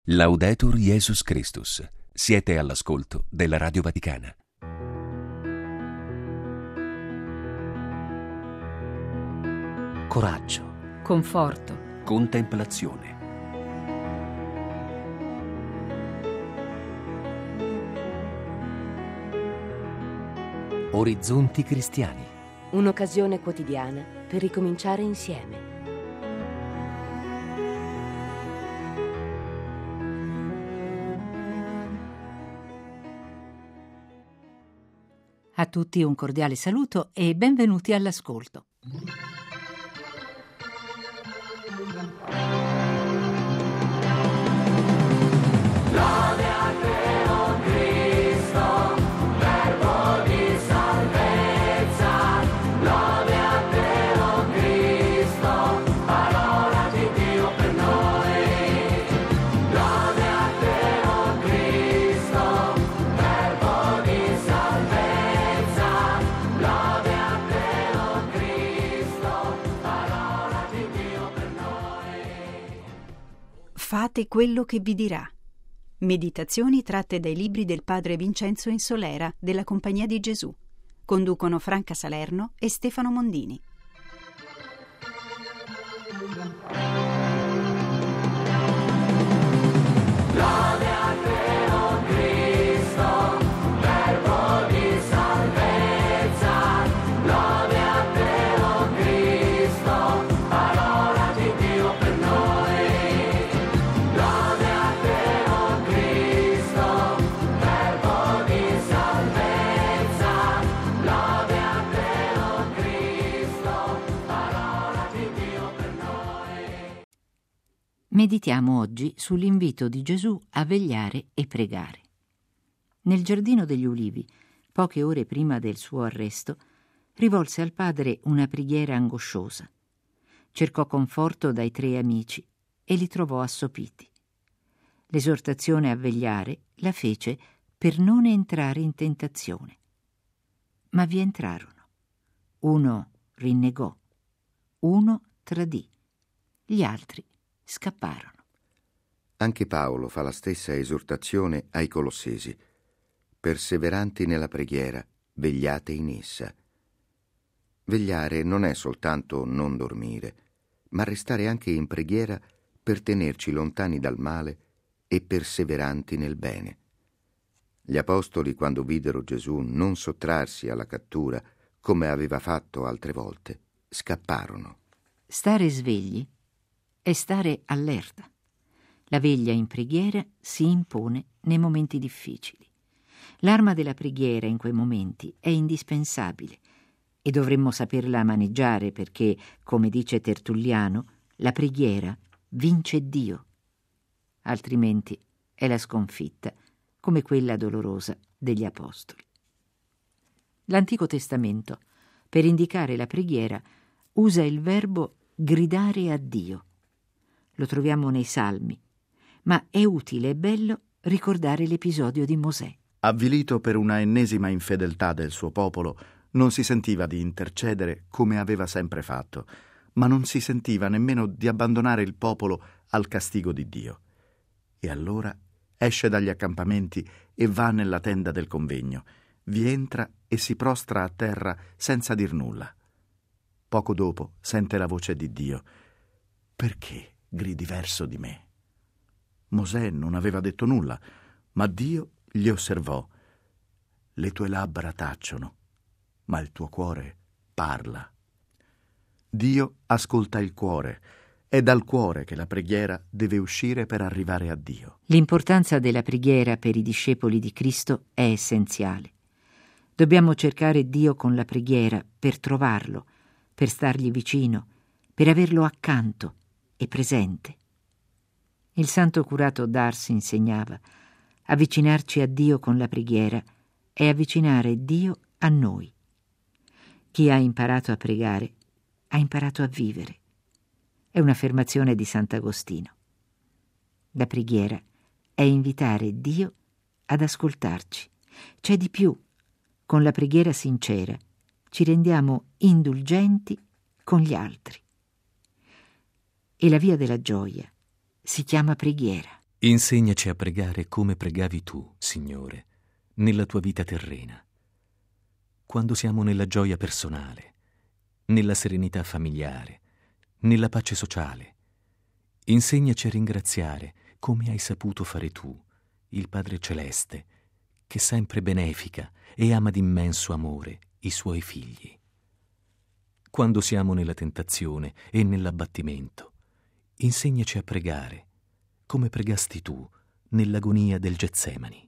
Laudetur Jesus Christus. Siete all'ascolto della Radio Vaticana. Coraggio, conforto, contemplazione. Orizzonti cristiani. un'occasione quotidiana per ricominciare insieme. A tutti un cordiale saluto e benvenuti all'ascolto. Lode a te, o Cristo, verbo di salvezza. Lode a te, o Cristo, parola di Dio per noi. Lode a te, o Cristo, verbo di salvezza. Lode a te, o Cristo, parola di Dio per noi. Fate quello che vi dirà. Meditazioni tratte dai libri del padre Vincenzo Insolera della Compagnia di Gesù. Conducono Franca Salerno e Stefano Mondini. Lode a te, o Cristo, verbo di salvezza. Lode a te, o Cristo, parola di Dio per noi. Lode a te, o Cristo, verbo di salvezza. Lode a te, o Cristo, parola di Dio per noi. Meditiamo oggi sull'invito di Gesù a vegliare e pregare. Nel Giardino degli Ulivi, poche ore prima del suo arresto, rivolse al Padre una preghiera angosciosa. Cercò conforto dai 3 amici e li trovò assopiti. L'esortazione a vegliare la fece per non entrare in tentazione. Ma vi entrarono. Uno rinnegò, uno tradì, gli altri scapparono. Anche Paolo fa la stessa esortazione ai Colossesi. Perseveranti nella preghiera, vegliate in essa. Vegliare non è soltanto non dormire, ma restare anche in preghiera per tenerci lontani dal male e perseveranti nel bene. Gli apostoli, quando videro Gesù non sottrarsi alla cattura, come aveva fatto altre volte, scapparono. Stare svegli è stare allerta. La veglia in preghiera si impone nei momenti difficili. L'arma della preghiera in quei momenti è indispensabile e dovremmo saperla maneggiare perché, come dice Tertulliano, la preghiera vince Dio. Altrimenti è la sconfitta, come quella dolorosa degli apostoli. L'Antico Testamento, per indicare la preghiera, usa il verbo gridare a Dio. Lo troviamo nei Salmi, ma è utile e bello ricordare l'episodio di Mosè. Avvilito per una ennesima infedeltà del suo popolo, non si sentiva di intercedere come aveva sempre fatto, ma non si sentiva nemmeno di abbandonare il popolo al castigo di Dio. E allora esce dagli accampamenti e va nella tenda del convegno, vi entra e si prostra a terra senza dir nulla. Poco dopo sente la voce di Dio. Perché gridi verso di me? Mosè non aveva detto nulla, ma Dio gli osservò. Le tue labbra tacciono, ma il tuo cuore parla. Dio ascolta il cuore. È dal cuore che la preghiera deve uscire per arrivare a Dio. L'importanza della preghiera per i discepoli di Cristo è essenziale. Dobbiamo cercare Dio con la preghiera per trovarlo, per stargli vicino, per averlo accanto e presente. Il santo curato d'Ars insegnava: avvicinarci a Dio con la preghiera è avvicinare Dio a noi. Chi ha imparato a pregare ha imparato a vivere. È un'affermazione di Sant'Agostino. La preghiera è invitare Dio ad ascoltarci. C'è di più. Con la preghiera sincera ci rendiamo indulgenti con gli altri. E la via della gioia si chiama preghiera. Insegnaci a pregare come pregavi tu, Signore, nella tua vita terrena. Quando siamo nella gioia personale, nella serenità familiare, nella pace sociale, insegnaci a ringraziare come hai saputo fare tu, il Padre Celeste, che sempre benefica e ama d'immenso amore i suoi figli. Quando siamo nella tentazione e nell'abbattimento, insegnaci a pregare come pregasti tu nell'agonia del Getsemani.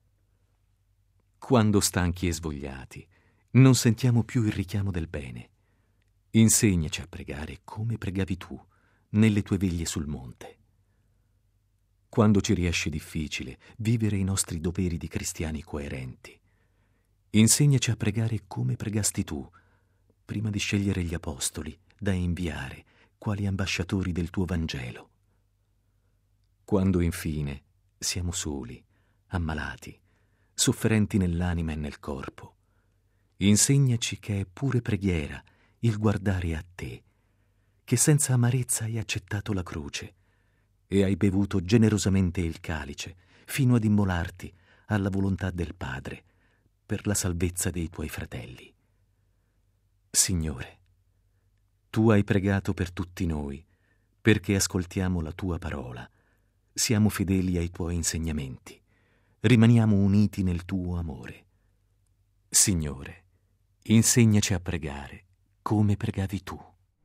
Quando stanchi e svogliati, non sentiamo più il richiamo del bene, insegnaci a pregare come pregavi tu nelle tue veglie sul monte. Quando ci riesce difficile vivere i nostri doveri di cristiani coerenti, insegnaci a pregare come pregasti tu prima di scegliere gli apostoli da inviare quali ambasciatori del tuo Vangelo. Quando infine siamo soli, ammalati, sofferenti nell'anima e nel corpo, insegnaci che è pure preghiera il guardare a te, che senza amarezza hai accettato la croce e hai bevuto generosamente il calice fino ad immolarti alla volontà del Padre per la salvezza dei tuoi fratelli. Signore, tu hai pregato per tutti noi, perché ascoltiamo la tua parola, siamo fedeli ai tuoi insegnamenti, rimaniamo uniti nel tuo amore. Signore, insegnaci a pregare come pregavi tu.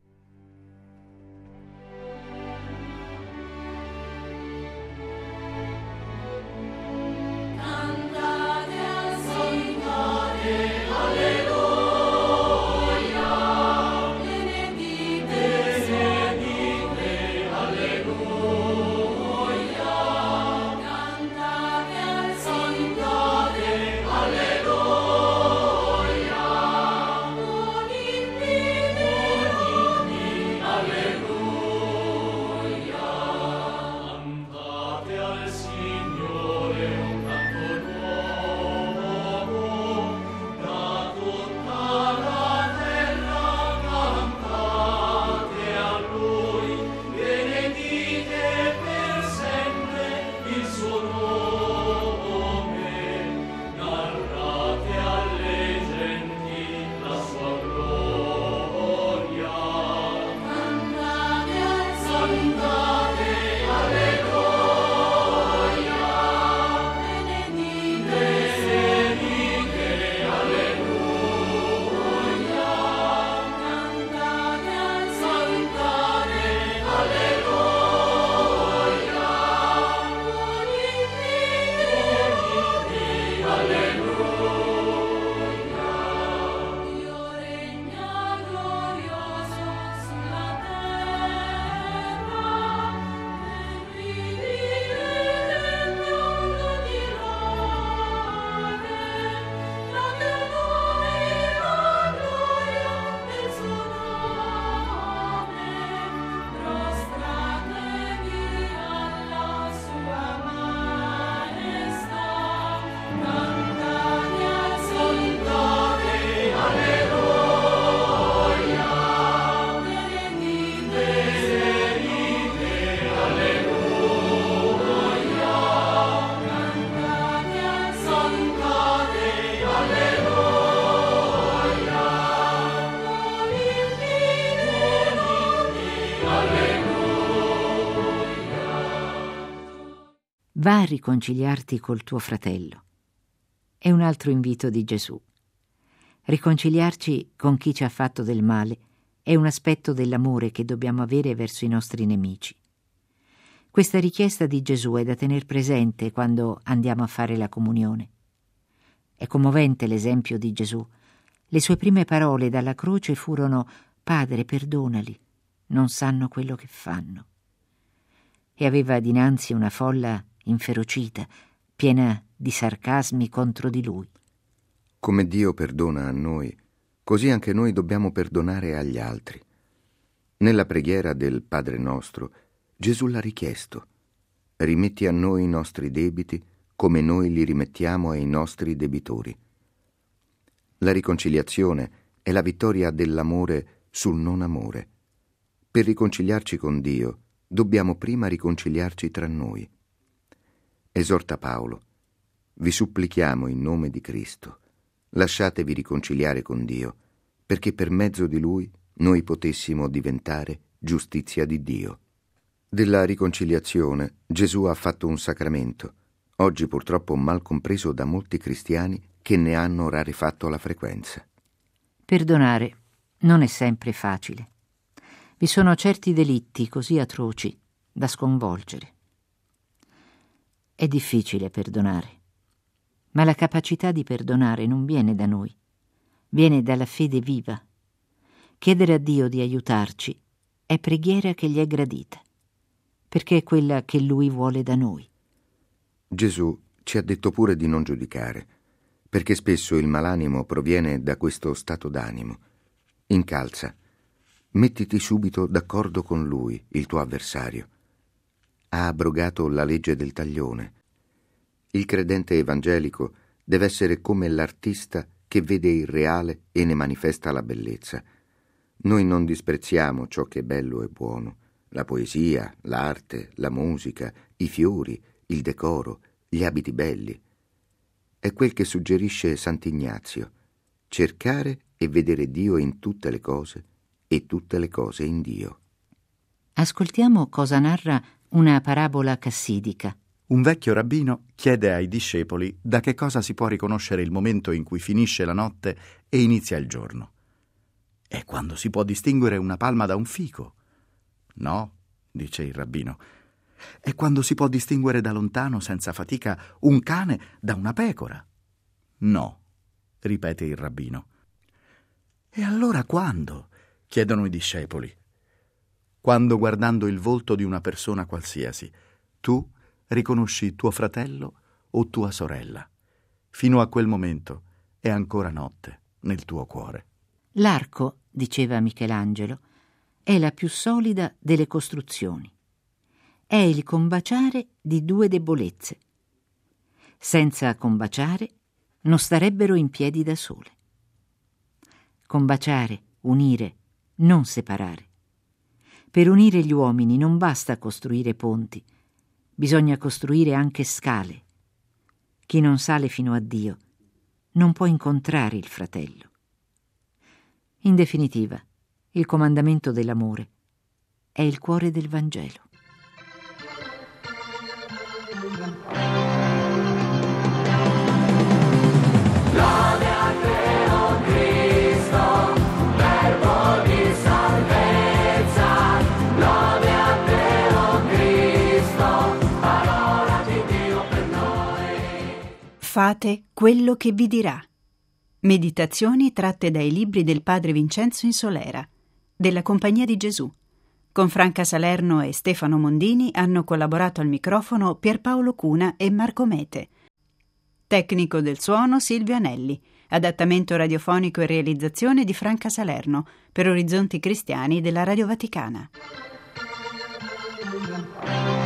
Va a riconciliarti col tuo fratello. È un altro invito di Gesù. Riconciliarci con chi ci ha fatto del male è un aspetto dell'amore che dobbiamo avere verso i nostri nemici. Questa richiesta di Gesù è da tener presente quando andiamo a fare la comunione. È commovente l'esempio di Gesù. Le sue prime parole dalla croce furono: «Padre, perdonali, non sanno quello che fanno». E aveva dinanzi una folla inferocita, piena di sarcasmi contro di lui. Come Dio perdona a noi, così anche noi dobbiamo perdonare agli altri. Nella preghiera del Padre nostro, Gesù l'ha richiesto: rimetti a noi i nostri debiti come noi li rimettiamo ai nostri debitori. La riconciliazione è la vittoria dell'amore sul non amore. Per riconciliarci con Dio, dobbiamo prima riconciliarci tra noi. Esorta Paolo: vi supplichiamo in nome di Cristo, lasciatevi riconciliare con Dio, perché per mezzo di Lui noi potessimo diventare giustizia di Dio. Della riconciliazione Gesù ha fatto un sacramento, oggi purtroppo mal compreso da molti cristiani che ne hanno rarefatto la frequenza. Perdonare non è sempre facile. Vi sono certi delitti così atroci da sconvolgere. È difficile perdonare, ma la capacità di perdonare non viene da noi, viene dalla fede viva. Chiedere a Dio di aiutarci è preghiera che gli è gradita, perché è quella che Lui vuole da noi. Gesù ci ha detto pure di non giudicare, perché spesso il malanimo proviene da questo stato d'animo. Incalza, mettiti subito d'accordo con lui, il tuo avversario. Ha abrogato la legge del taglione. Il credente evangelico deve essere come l'artista che vede il reale e ne manifesta la bellezza. Noi non disprezziamo ciò che è bello e buono, la poesia, l'arte, la musica, i fiori, il decoro, gli abiti belli. È quel che suggerisce Sant'Ignazio: cercare e vedere Dio in tutte le cose e tutte le cose in Dio. Ascoltiamo cosa narra una parabola cassidica. Un vecchio rabbino chiede ai discepoli da che cosa si può riconoscere il momento in cui finisce la notte e inizia il giorno. È quando si può distinguere una palma da un fico. No, dice il rabbino, è quando si può distinguere da lontano, senza fatica, un cane da una pecora. No, ripete il rabbino. E allora quando? Chiedono i discepoli. Quando, guardando il volto di una persona qualsiasi, tu riconosci tuo fratello o tua sorella. Fino a quel momento è ancora notte nel tuo cuore. L'arco, diceva Michelangelo, è la più solida delle costruzioni. È il combaciare di due debolezze. Senza combaciare non starebbero in piedi da sole. Combaciare, unire, non separare. Per unire gli uomini non basta costruire ponti, bisogna costruire anche scale. Chi non sale fino a Dio non può incontrare il fratello. In definitiva, il comandamento dell'amore è il cuore del Vangelo. Lode a te, oh Cristo, verbo di salvezza. Lode a te, oh Cristo, parola di Dio per noi. Fate quello che vi dirà. Meditazioni tratte dai libri del padre Vincenzo Insolera, della Compagnia di Gesù. Con Franca Salerno e Stefano Mondini hanno collaborato al microfono Pierpaolo Cuna e Marco Mete. Tecnico del suono Silvio Anelli. Adattamento radiofonico e realizzazione di Franca Salerno per Orizzonti Cristiani della Radio Vaticana.